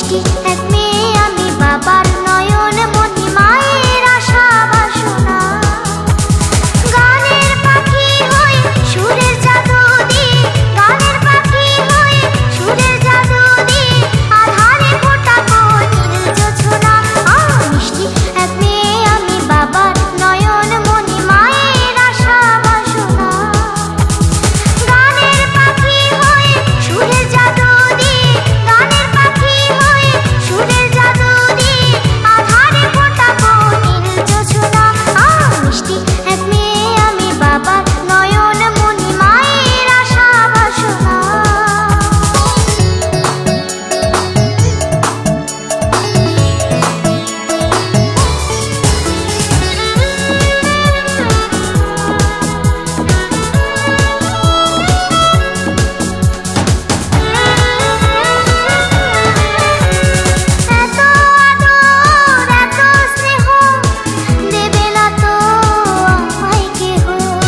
মিষ্টি এক মেয়ে আমি, বাবার নয়ন মনি, মায়ের আশা বাসনা। গানের পাখি হয়ে সুরের জাদু দিয়ে, গানের পাখি হয়ে সুরের জাদু দিয়ে, আধারে ফোটাবো নীল জোছনা। মিষ্টি এক মেয়ে আমি, বাবার নয়ন মনি, মায়ের আশা বাসনা। গানের পাখি হয়ে সুরের জাদু দিয়ে, গানের পাখি হয়ে সুরের জাদু দিয়ে, আধারে ফোটাবো নীল জোছনা। মিষ্টি এক মেয়ে আমি, বাবার নয়ন মনি, মায়ের আশা বাসনা। এত আদর এত স্নেহ দেবে না তো আমায় কেহ।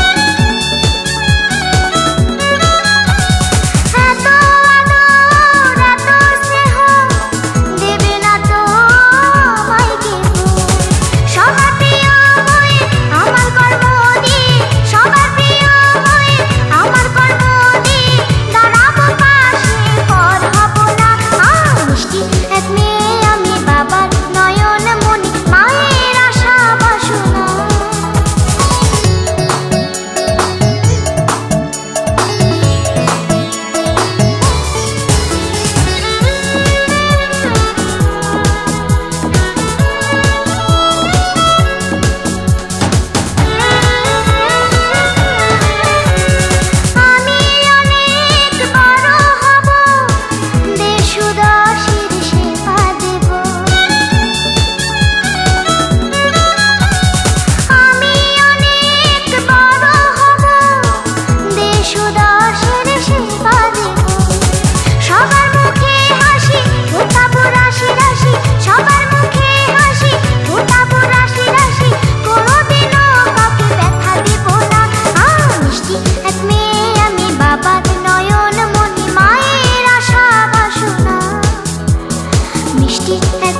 এত আদর এত স্নেহ দেবে না তো আমায় কেহ। সবার প্রিয় হয়ে আমার কর্ম দিয়ে, সবার প্রিয় হয়ে আমার কর্ম দিয়ে, দাঁড়াবো পাশে পর হব না। মিষ্টি এক মেয়ে আমি, বাবার নয়ন মনি, মায়ের আশা বাসনা। আমি অনেক বড় হব, দেশবাসীর সেবা দেব। আমি অনেক বড় হব, দেশবাসীর সেবা দেব। সবার মুখে হাসি ফোটাবো রাশি রাশি, সবার মুখে হাসি ফোটাবো রাশি রাশি, কোনোদিনও কাউকে ব্যথা দেব না। মিষ্টি এক মেয়ে আমি, বাবার নয়ন মনি, মায়ের আশা বাসনা। মিষ্টি এক